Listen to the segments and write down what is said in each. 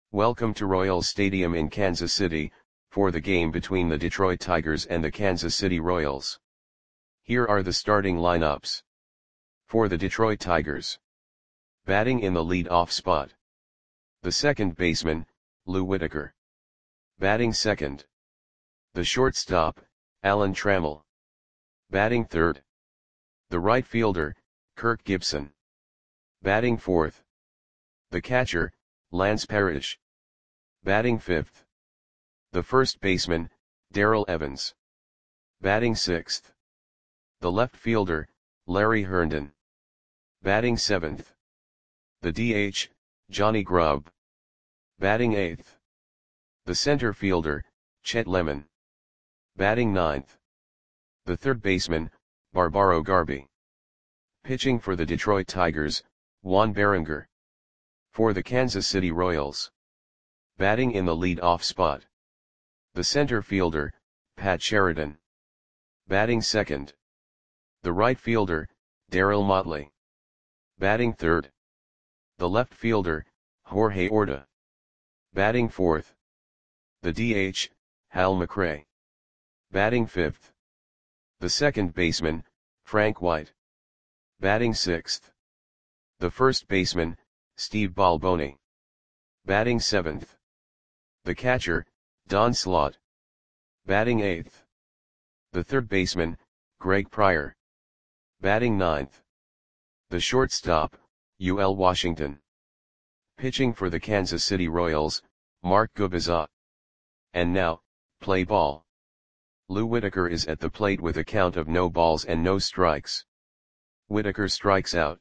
Welcome to Royals Stadium in Kansas City, for the game between the Detroit Tigers and the Kansas City Royals. Here are the starting lineups. For the Detroit Tigers. Batting in the lead-off spot. The second baseman, Lou Whitaker. Batting second. The shortstop, Alan Trammell. Batting third. The right fielder, Kirk Gibson. Batting fourth. The catcher, Lance Parrish. Batting fifth. The first baseman, Darrell Evans. Batting sixth. The left fielder, Larry Herndon. Batting seventh. The DH, Johnny Grubb. Batting eighth. The center fielder, Chet Lemon. Batting ninth. The third baseman, Barbaro Garby. Pitching for the Detroit Tigers, Juan Berenger. For the Kansas City Royals. Batting in the lead-off spot. The center fielder, Pat Sheridan. Batting second. The right fielder, Darryl Motley. Batting third. The left fielder, Jorge Orta. Batting fourth. The DH, Hal McRae. Batting fifth. The second baseman, Frank White. Batting sixth. The first baseman, Steve Balboni. Batting seventh. The catcher, Don Slaught. Batting eighth. The third baseman, Greg Pryor. Batting ninth. The shortstop, UL Washington. Pitching for the Kansas City Royals, Mark Gubicza. And now, play ball. Lou Whitaker is at the plate with a count of no balls and no strikes. Whitaker strikes out.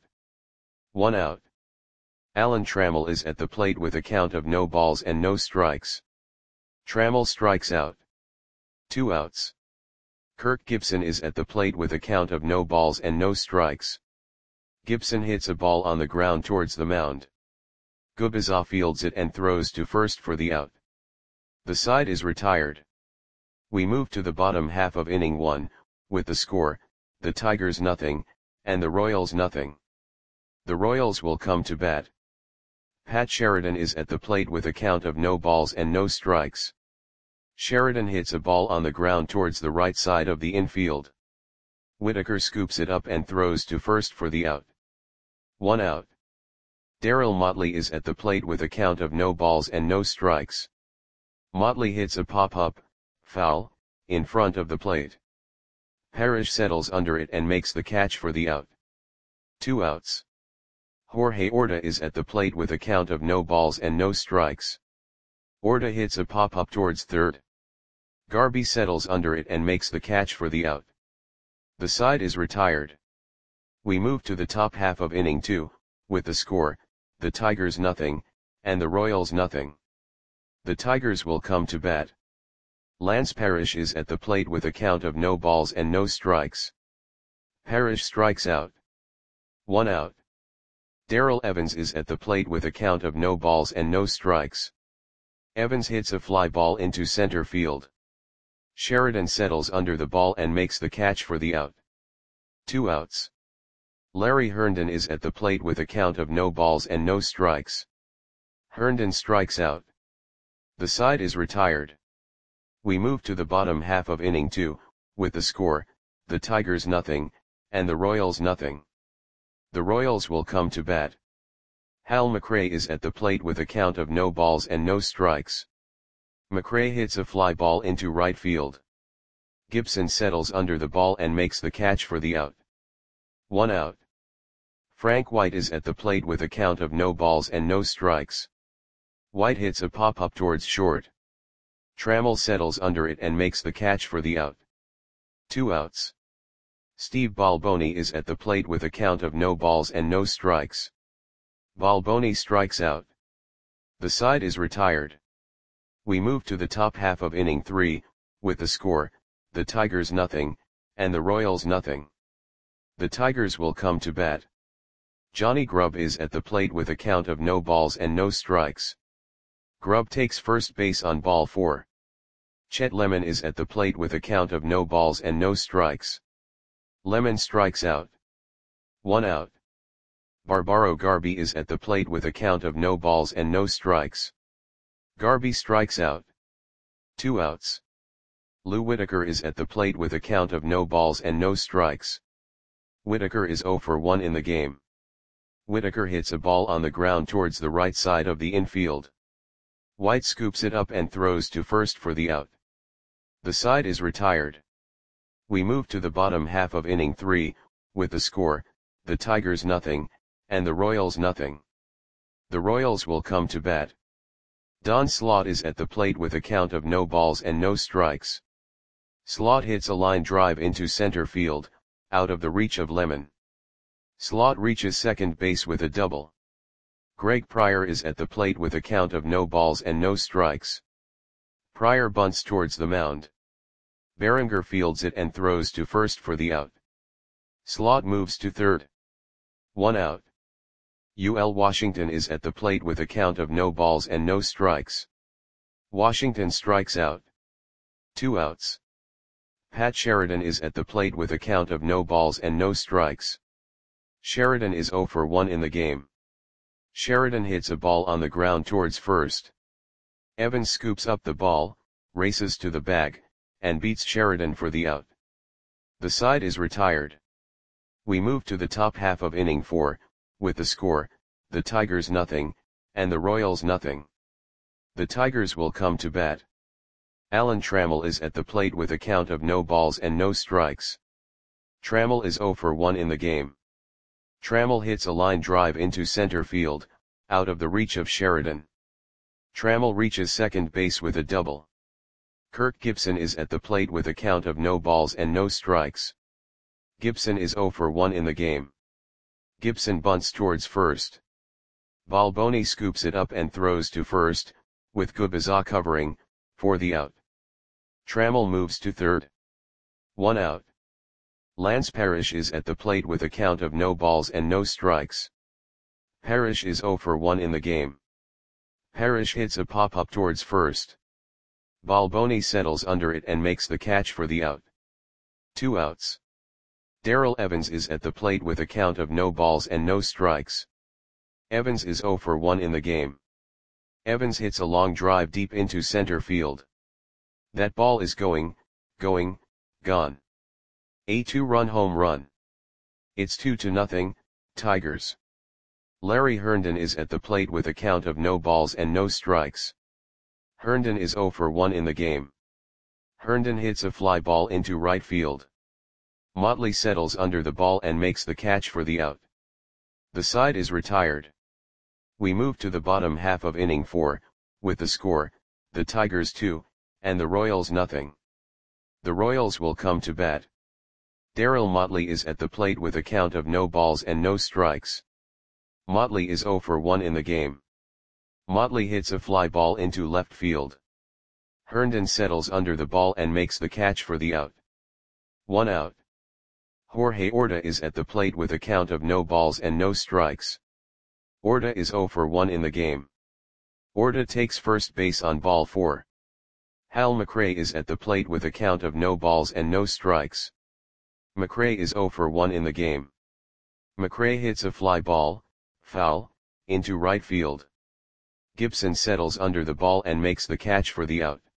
1 out. Alan Trammell is at the plate with a count of no balls and no strikes. Trammell strikes out. 2 outs. Kirk Gibson is at the plate with a count of no balls and no strikes. Gibson hits a ball on the ground towards the mound. Gubicza fields it and throws to first for the out. The side is retired. We move to the bottom half of inning 1, with the score, the Tigers nothing, and the Royals nothing. The Royals will come to bat. Pat Sheridan is at the plate with a count of no balls and no strikes. Sheridan hits a ball on the ground towards the right side of the infield. Whitaker scoops it up and throws to first for the out. 1 out. Darryl Motley is at the plate with a count of no balls and no strikes. Motley hits a pop-up, foul, in front of the plate. Parrish settles under it and makes the catch for the out. 2 outs. Jorge Orta is at the plate with a count of no balls and no strikes. Orta hits a pop-up towards third. Garby settles under it and makes the catch for the out. The side is retired. We move to the top half of inning 2, with the score, the Tigers nothing, and the Royals nothing. The Tigers will come to bat. Lance Parrish is at the plate with a count of no balls and no strikes. Parrish strikes out. 1 out. Darrell Evans is at the plate with a count of no balls and no strikes. Evans hits a fly ball into center field. Sheridan settles under the ball and makes the catch for the out. 2 outs. Larry Herndon is at the plate with a count of no balls and no strikes. Herndon strikes out. The side is retired. We move to the bottom half of inning 2, with the score, the Tigers nothing, and the Royals nothing. The Royals will come to bat. Hal McRae is at the plate with a count of no balls and no strikes. McRae hits a fly ball into right field. Gibson settles under the ball and makes the catch for the out. 1 out. Frank White is at the plate with a count of no balls and no strikes. White hits a pop-up towards short. Trammell settles under it and makes the catch for the out. 2 outs. Steve Balboni is at the plate with a count of no balls and no strikes. Balboni strikes out. The side is retired. We move to the top half of inning 3, with the score, the Tigers nothing, and the Royals nothing. The Tigers will come to bat. Johnny Grubb is at the plate with a count of no balls and no strikes. Grubb takes first base on ball 4. Chet Lemon is at the plate with a count of no balls and no strikes. Lemon strikes out. 1 out. Barbaro Garby is at the plate with a count of no balls and no strikes. Garby strikes out. 2 outs. Lou Whitaker is at the plate with a count of no balls and no strikes. Whitaker is 0 for 1 in the game. Whitaker hits a ball on the ground towards the right side of the infield. White scoops it up and throws to first for the out. The side is retired. We move to the bottom half of inning 3, with the score, the Tigers nothing, and the Royals nothing. The Royals will come to bat. Don Slaught is at the plate with a count of no balls and no strikes. Slaught hits a line drive into center field, out of the reach of Lemon. Slaught reaches second base with a double. Greg Pryor is at the plate with a count of no balls and no strikes. Pryor bunts towards the mound. Berenger fields it and throws to first for the out. Slaught moves to third. 1 out. UL Washington is at the plate with a count of no balls and no strikes. Washington strikes out. 2 outs. Pat Sheridan is at the plate with a count of no balls and no strikes. Sheridan is 0 for 1 in the game. Sheridan hits a ball on the ground towards first. Evans scoops up the ball, races to the bag, and beats Sheridan for the out. The side is retired. We move to the top half of inning 4, with the score, the Tigers nothing, and the Royals nothing. The Tigers will come to bat. Alan Trammell is at the plate with a count of no balls and no strikes. Trammell is 0 for 1 in the game. Trammell hits a line drive into center field, out of the reach of Sheridan. Trammell reaches second base with a double. Kirk Gibson is at the plate with a count of no balls and no strikes. Gibson is 0 for 1 in the game. Gibson bunts towards first. Balboni scoops it up and throws to first, with Gubiza covering, for the out. Trammell moves to third. 1 out. Lance Parrish is at the plate with a count of no balls and no strikes. Parrish is 0 for 1 in the game. Parrish hits a pop-up towards first. Balboni settles under it and makes the catch for the out. 2 outs. Darrell Evans is at the plate with a count of no balls and no strikes. Evans is 0 for 1 in the game. Evans hits a long drive deep into center field. That ball is going, gone. A 2-run home run. It's 2-0, Tigers. Larry Herndon is at the plate with a count of no balls and no strikes. Herndon is 0 for 1 in the game. Herndon hits a fly ball into right field. Motley settles under the ball and makes the catch for the out. The side is retired. We move to the bottom half of inning 4, with the score, the Tigers 2, and the Royals nothing. The Royals will come to bat. Darryl Motley is at the plate with a count of no balls and no strikes. Motley is 0 for 1 in the game. Motley hits a fly ball into left field. Herndon settles under the ball and makes the catch for the out. 1 out. Jorge Orta is at the plate with a count of no balls and no strikes. Orta is 0 for 1 in the game. Orta takes first base on ball 4. Hal McRae is at the plate with a count of no balls and no strikes. McRae is 0 for 1 in the game. McRae hits a fly ball, foul, into right field. Gibson settles under the ball and makes the catch for the out.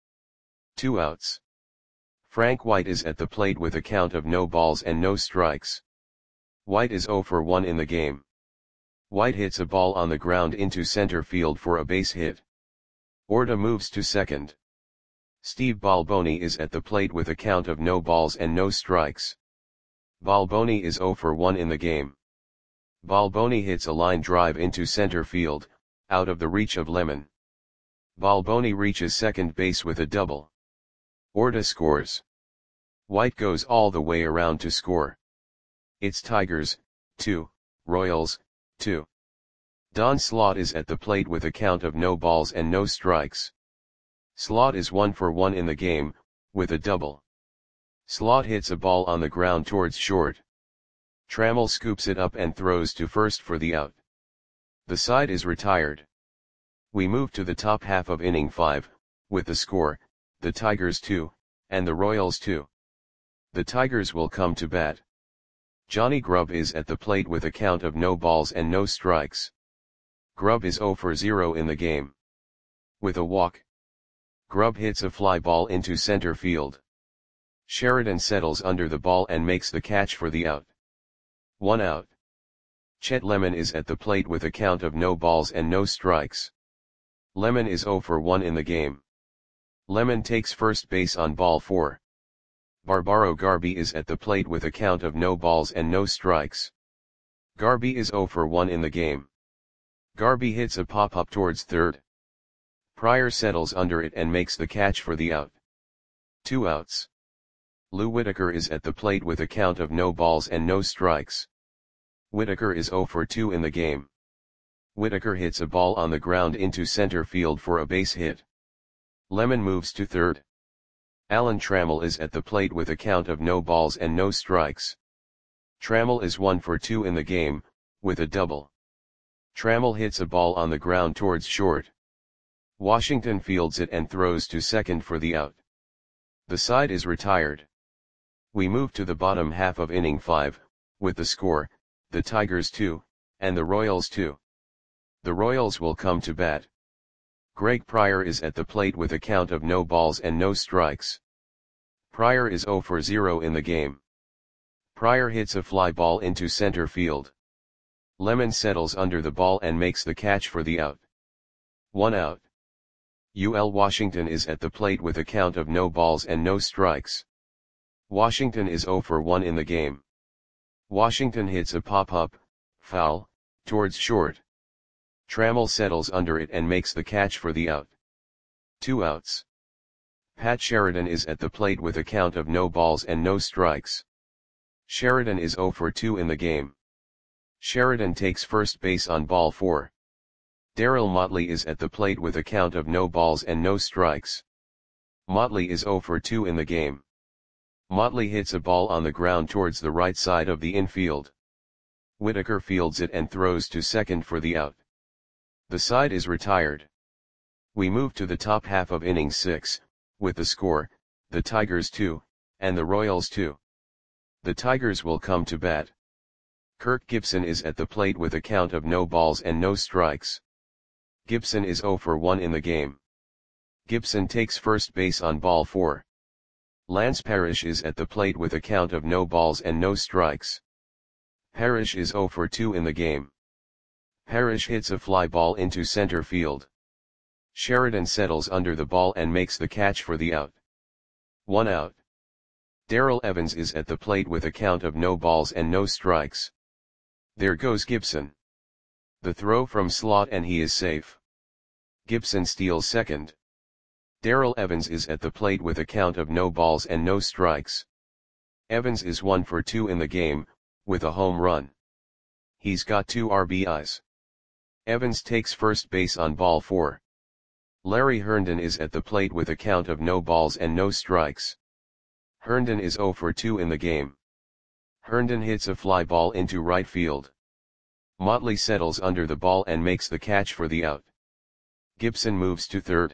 2 outs. Frank White is at the plate with a count of no balls and no strikes. White is 0 for 1 in the game. White hits a ball on the ground into center field for a base hit. Orta moves to second. Steve Balboni is at the plate with a count of no balls and no strikes. Balboni is 0 for 1 in the game. Balboni hits a line drive into center field, out of the reach of Lemon. Balboni reaches second base with a double. Orta scores. White goes all the way around to score. It's Tigers, 2, Royals, 2. Don Slaught is at the plate with a count of no balls and no strikes. Slaught is 1 for 1 in the game, with a double. Slaught hits a ball on the ground towards short. Trammell scoops it up and throws to first for the out. The side is retired. We move to the top half of inning 5, with the score, the Tigers 2, and the Royals 2. The Tigers will come to bat. Johnny Grubb is at the plate with a count of no balls and no strikes. Grubb is 0 for 0 in the game. With a walk, Grubb hits a fly ball into center field. Sheridan settles under the ball and makes the catch for the out. 1 out. Chet Lemon is at the plate with a count of no balls and no strikes. Lemon is 0 for 1 in the game. Lemon takes first base on ball 4. Barbaro Garby is at the plate with a count of no balls and no strikes. Garby is 0 for 1 in the game. Garby hits a pop-up towards third. Pryor settles under it and makes the catch for the out. 2 outs. Lou Whitaker is at the plate with a count of no balls and no strikes. Whitaker is 0 for 2 in the game. Whitaker hits a ball on the ground into center field for a base hit. Lemon moves to third. Alan Trammell is at the plate with a count of no balls and no strikes. Trammell is 1 for 2 in the game, with a double. Trammell hits a ball on the ground towards short. Washington fields it and throws to second for the out. The side is retired. We move to the bottom half of inning 5, with the score, the Tigers 2, and the Royals 2. The Royals will come to bat. Greg Pryor is at the plate with a count of no balls and no strikes. Pryor is 0 for 0 in the game. Pryor hits a fly ball into center field. Lemon settles under the ball and makes the catch for the out. 1 out. UL Washington is at the plate with a count of no balls and no strikes. Washington is 0 for 1 in the game. Washington hits a pop-up, foul, towards short. Trammell settles under it and makes the catch for the out. 2 outs. Pat Sheridan is at the plate with a count of no balls and no strikes. Sheridan is 0 for 2 in the game. Sheridan takes first base on ball 4. Darryl Motley is at the plate with a count of no balls and no strikes. Motley is 0 for 2 in the game. Motley hits a ball on the ground towards the right side of the infield. Whitaker fields it and throws to second for the out. The side is retired. We move to the top half of inning 6, with the score, the Tigers 2, and the Royals 2. The Tigers will come to bat. Kirk Gibson is at the plate with a count of no balls and no strikes. Gibson is 0 for 1 in the game. Gibson takes first base on ball 4. Lance Parrish is at the plate with a count of no balls and no strikes. Parrish is 0 for 2 in the game. Parrish hits a fly ball into center field. Sheridan settles under the ball and makes the catch for the out. 1 out. Darrell Evans is at the plate with a count of no balls and no strikes. There goes Gibson. The throw from slot and he is safe. Gibson steals second. Darrell Evans is at the plate with a count of no balls and no strikes. Evans is 1 for 2 in the game, with a home run. He's got 2 RBIs. Evans takes first base on ball 4. Larry Herndon is at the plate with a count of no balls and no strikes. Herndon is 0 for 2 in the game. Herndon hits a fly ball into right field. Motley settles under the ball and makes the catch for the out. Gibson moves to third.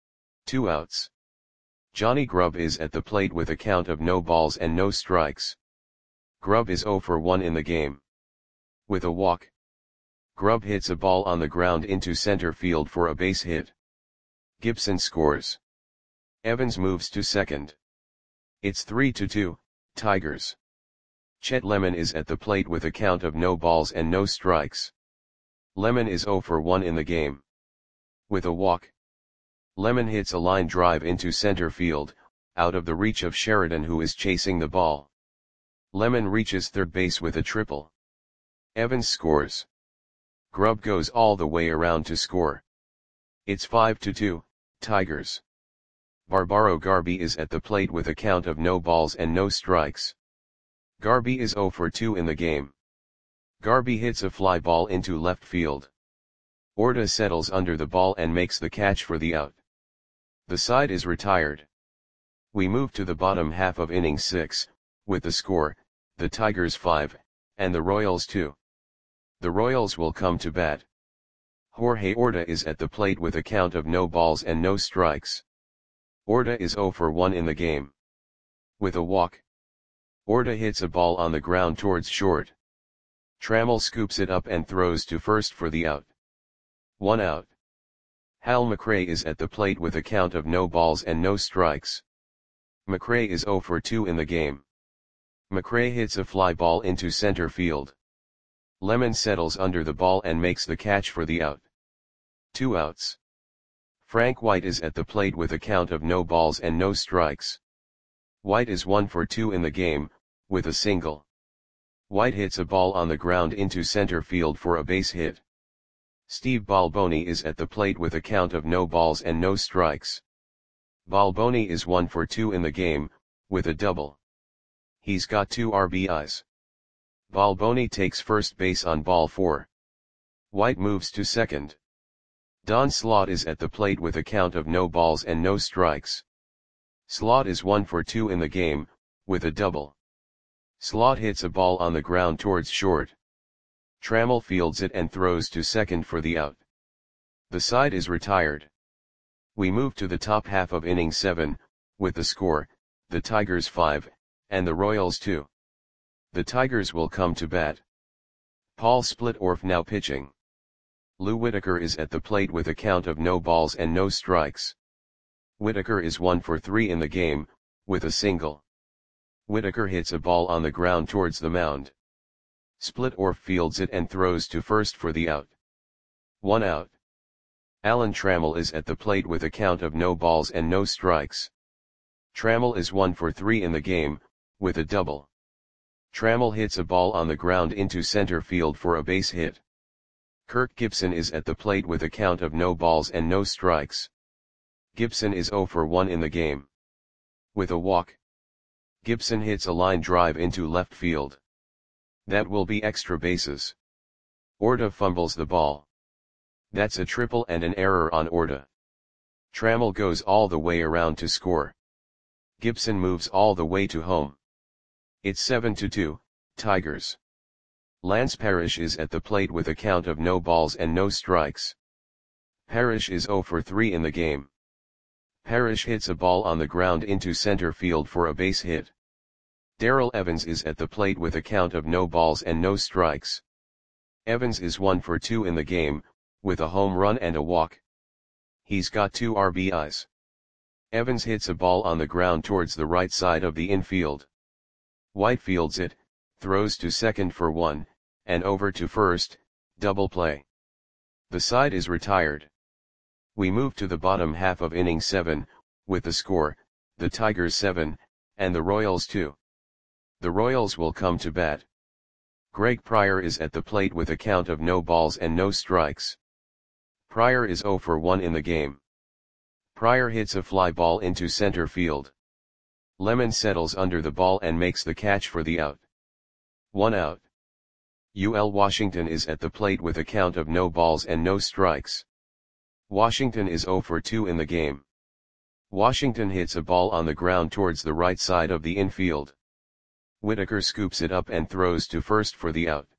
2 outs. Johnny Grubb is at the plate with a count of no balls and no strikes. Grubb is 0 for 1 in the game. With a walk, Grubb hits a ball on the ground into center field for a base hit. Gibson scores. Evans moves to second. It's 3-2, Tigers. Chet Lemon is at the plate with a count of no balls and no strikes. Lemon is 0 for 1 in the game. With a walk, Lemon hits a line drive into center field, out of the reach of Sheridan who is chasing the ball. Lemon reaches third base with a triple. Evans scores. Grubb goes all the way around to score. It's 5-2, Tigers. Barbaro Garby is at the plate with a count of no balls and no strikes. Garby is 0 for 2 in the game. Garby hits a fly ball into left field. Orta settles under the ball and makes the catch for the out. The side is retired. We move to the bottom half of inning 6, with the score, the Tigers 5, and the Royals 2. The Royals will come to bat. Jorge Orta is at the plate with a count of no balls and no strikes. Orta is 0 for 1 in the game. With a walk, Orta hits a ball on the ground towards short. Trammell scoops it up and throws to first for the out. 1 out. Hal McRae is at the plate with a count of no balls and no strikes. McRae is 0 for 2 in the game. McRae hits a fly ball into center field. Lemon settles under the ball and makes the catch for the out. 2 outs. Frank White is at the plate with a count of no balls and no strikes. White is 1 for 2 in the game, with a single. White hits a ball on the ground into center field for a base hit. Steve Balboni is at the plate with a count of no balls and no strikes. Balboni is 1 for 2 in the game, with a double. He's got 2 RBIs. Balboni takes first base on ball 4. White moves to second. Don Slaught is at the plate with a count of no balls and no strikes. Slaught is 1 for 2 in the game, with a double. Slaught hits a ball on the ground towards short. Trammell fields it and throws to second for the out. The side is retired. We move to the top half of inning 7, with the score, the Tigers 5, and the Royals 2. The Tigers will come to bat. Paul Splitorf now pitching. Lou Whitaker is at the plate with a count of no balls and no strikes. Whitaker is 1 for 3 in the game, with a single. Whitaker hits a ball on the ground towards the mound. Splitorf fields it and throws to first for the out. 1 out. Alan Trammell is at the plate with a count of no balls and no strikes. Trammell is 1 for 3 in the game, with a double. Trammell hits a ball on the ground into center field for a base hit. Kirk Gibson is at the plate with a count of no balls and no strikes. Gibson is 0 for 1 in the game. With a walk. Gibson hits a line drive into left field. That will be extra bases. Orta fumbles the ball. That's a triple and an error on Orta. Trammell goes all the way around to score. Gibson moves all the way to home. It's 7-2, Tigers. Lance Parrish is at the plate with a count of no balls and no strikes. Parrish is 0 for 3 in the game. Parrish hits a ball on the ground into center field for a base hit. Darrell Evans is at the plate with a count of no balls and no strikes. Evans is 1 for 2 in the game, with a home run and a walk. He's got 2 RBIs. Evans hits a ball on the ground towards the right side of the infield. White fields it, throws to second for 1, and over to first, double play. The side is retired. We move to the bottom half of inning 7, with the score, the Tigers 7, and the Royals 2. The Royals will come to bat. Greg Pryor is at the plate with a count of no balls and no strikes. Pryor is 0 for 1 in the game. Pryor hits a fly ball into center field. Lemon settles under the ball and makes the catch for the out. 1 out. UL Washington is at the plate with a count of no balls and no strikes. Washington is 0 for 2 in the game. Washington hits a ball on the ground towards the right side of the infield. Whitaker scoops it up and throws to first for the out.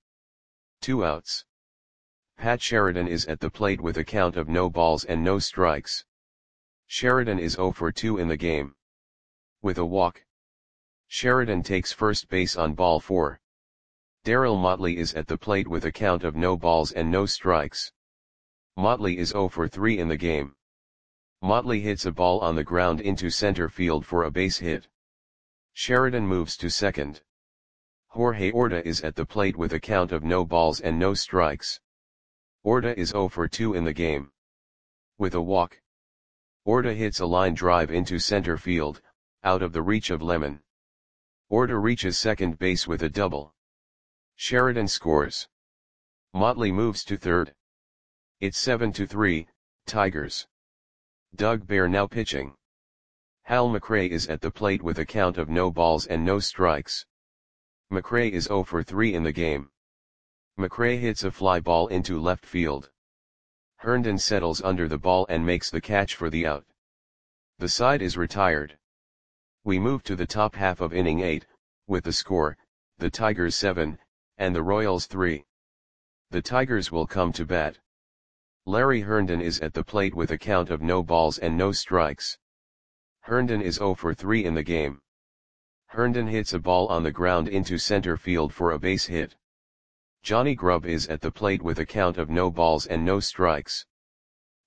2 outs. Pat Sheridan is at the plate with a count of no balls and no strikes. Sheridan is 0 for 2 in the game. With a walk. Sheridan takes first base on ball 4. Darryl Motley is at the plate with a count of no balls and no strikes. Motley is 0 for 3 in the game. Motley hits a ball on the ground into center field for a base hit. Sheridan moves to second. Jorge Orta is at the plate with a count of no balls and no strikes. Orta is 0 for 2 in the game. With a walk. Orta hits a line drive into center field, out of the reach of Lemon. Orta reaches second base with a double. Sheridan scores. Motley moves to third. It's 7-3, Tigers. Doug Bear now pitching. Hal McRae is at the plate with a count of no balls and no strikes. McRae is 0 for 3 in the game. McRae hits a fly ball into left field. Herndon settles under the ball and makes the catch for the out. The side is retired. We move to the top half of inning 8, with the score, the Tigers 7, and the Royals 3. The Tigers will come to bat. Larry Herndon is at the plate with a count of no balls and no strikes. Herndon is 0 for 3 in the game. Herndon hits a ball on the ground into center field for a base hit. Johnny Grubb is at the plate with a count of no balls and no strikes.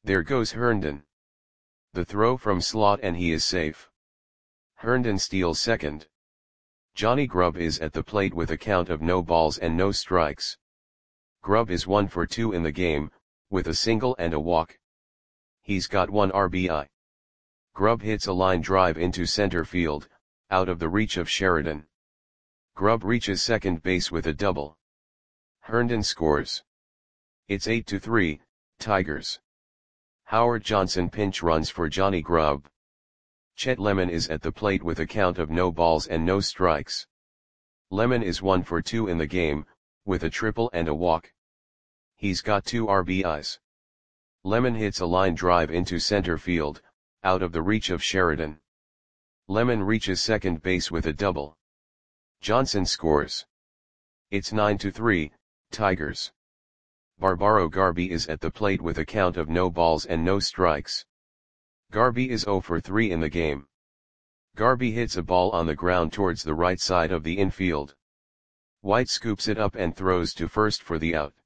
There goes Herndon. The throw from Slot and he is safe. Herndon steals second. Johnny Grubb is at the plate with a count of no balls and no strikes. Grubb is 1 for 2 in the game, with a single and a walk. He's got 1 RBI. Grubb hits a line drive into center field, out of the reach of Sheridan. Grubb reaches second base with a double. Herndon scores. It's 8-3, Tigers. Howard Johnson pinch runs for Johnny Grubb. Chet Lemon is at the plate with a count of no balls and no strikes. Lemon is 1 for 2 in the game, with a triple and a walk. He's got 2 RBIs. Lemon hits a line drive into center field, out of the reach of Sheridan. Lemon reaches second base with a double. Johnson scores. It's 9-3, Tigers. Barbaro Garby is at the plate with a count of no balls and no strikes. Garby is 0 for 3 in the game. Garby hits a ball on the ground towards the right side of the infield. White scoops it up and throws to first for the out.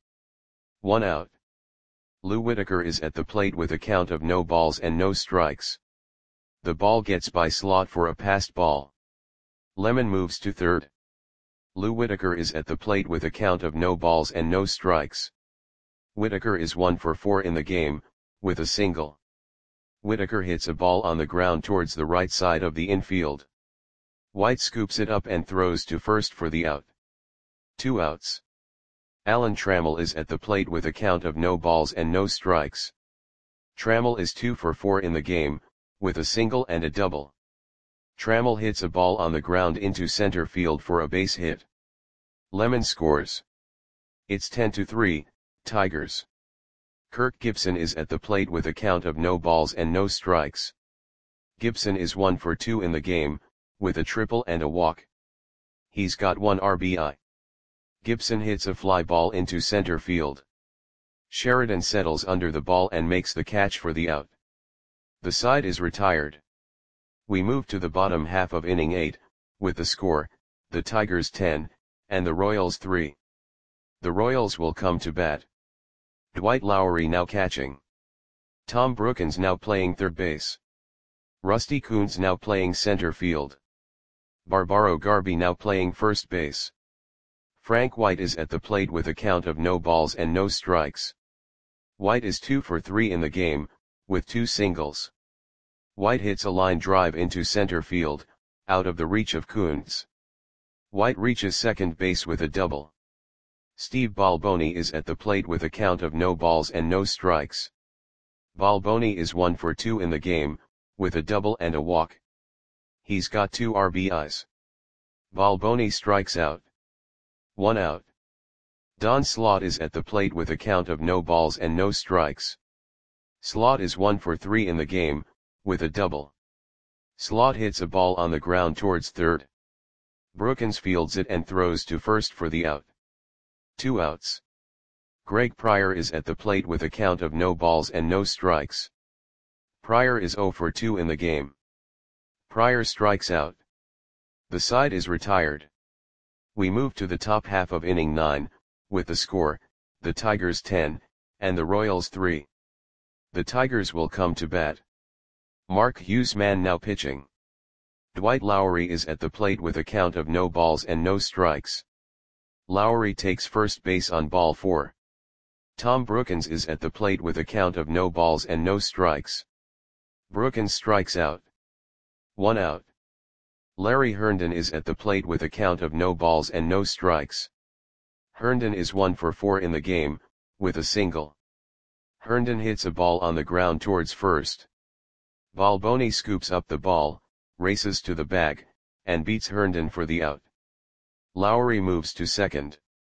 1 out. Lou Whitaker is at the plate with a count of no balls and no strikes. The ball gets by Slot for a passed ball. Lemon moves to third. Lou Whitaker is at the plate with a count of no balls and no strikes. Whitaker is 1 for 4 in the game, with a single. Whitaker hits a ball on the ground towards the right side of the infield. White scoops it up and throws to first for the out. 2 outs. Alan Trammell is at the plate with a count of no balls and no strikes. Trammell is 2 for 4 in the game, with a single and a double. Trammell hits a ball on the ground into center field for a base hit. Lemon scores. It's 10-3, Tigers. Kirk Gibson is at the plate with a count of no balls and no strikes. Gibson is 1 for 2 in the game, with a triple and a walk. He's got 1 RBI. Gibson hits a fly ball into center field. Sheridan settles under the ball and makes the catch for the out. The side is retired. We move to the bottom half of inning 8, with the score, the Tigers 10, and the Royals 3. The Royals will come to bat. Dwight Lowery now catching. Tom Brookins now playing third base. Rusty Kuntz now playing center field. Barbaro Garby now playing first base. Frank White is at the plate with a count of no balls and no strikes. White is 2 for 3 in the game, with 2 singles. White hits a line drive into center field, out of the reach of Kuntz. White reaches second base with a double. Steve Balboni is at the plate with a count of no balls and no strikes. Balboni is 1 for 2 in the game, with a double and a walk. He's got 2 RBIs. Balboni strikes out. 1 out. Don Slot is at the plate with a count of no balls and no strikes. Slot is 1 for 3 in the game, with a double. Slot hits a ball on the ground towards third. Brookins fields it and throws to first for the out. 2 outs. Greg Pryor is at the plate with a count of no balls and no strikes. Pryor is 0 for 2 in the game. Pryor strikes out. The side is retired. We move to the top half of inning 9, with the score, the Tigers 10, and the Royals 3. The Tigers will come to bat. Mark Huseman now pitching. Dwight Lowery is at the plate with a count of no balls and no strikes. Lowery takes first base on ball 4. Tom Brookins is at the plate with a count of no balls and no strikes. Brookins strikes out. 1 out. Larry Herndon is at the plate with a count of no balls and no strikes. Herndon is 1 for 4 in the game, with a single. Herndon hits a ball on the ground towards first. Balboni scoops up the ball, races to the bag, and beats Herndon for the out. Lowery moves to second.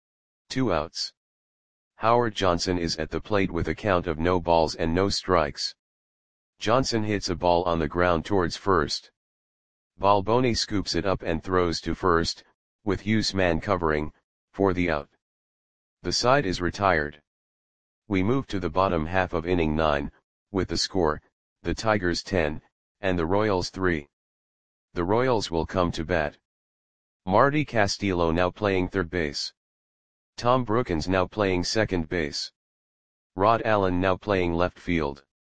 2 outs. Howard Johnson is at the plate with a count of no balls and no strikes. Johnson hits a ball on the ground towards first. Balboni scoops it up and throws to first, with Huseman covering, for the out. The side is retired. We move to the bottom half of inning 9, with the score, the Tigers 10, and the Royals 3. The Royals will come to bat. Marty Castillo now playing third base. Tom Brookins now playing second base. Rod Allen now playing left field.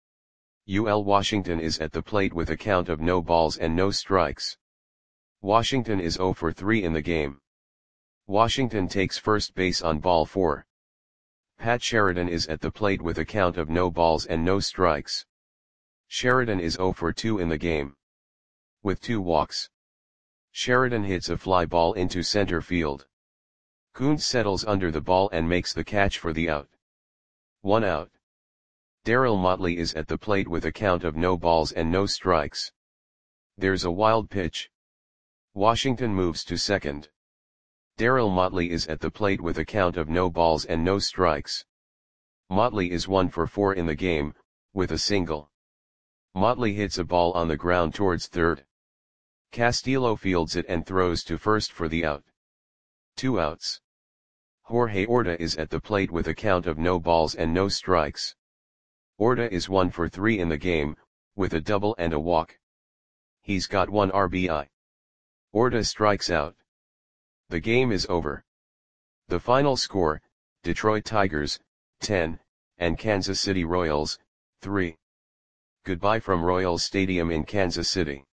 UL Washington is at the plate with a count of no balls and no strikes. Washington is 0 for 3 in the game. Washington takes first base on ball 4. Pat Sheridan is at the plate with a count of no balls and no strikes. Sheridan is 0 for 2 in the game. With 2 walks. Sheridan hits a fly ball into center field. Coons settles under the ball and makes the catch for the out. 1 out. Darryl Motley is at the plate with a count of no balls and no strikes. There's a wild pitch. Washington moves to second. Darryl Motley is at the plate with a count of no balls and no strikes. Motley is 1 for 4 in the game, with a single. Motley hits a ball on the ground towards third. Castillo fields it and throws to first for the out. 2 outs. Jorge Orta is at the plate with a count of no balls and no strikes. Orta is 1 for 3 in the game, with a double and a walk. He's got 1 RBI. Orta strikes out. The game is over. The final score, Detroit Tigers, 10, and Kansas City Royals, 3. Goodbye from Royals Stadium in Kansas City.